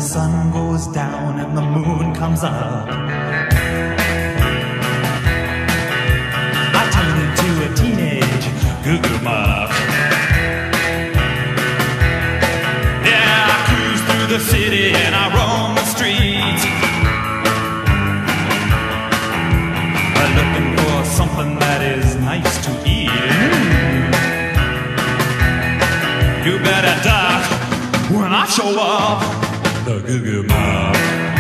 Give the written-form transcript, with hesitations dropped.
sun goes down and the moon comes up, I turn into a teenage goo-goo muck. Yeah, I cruise through the city and I roam the streets, looking for something that is nice to eat. You better duck when I show up, the goo-goo muck.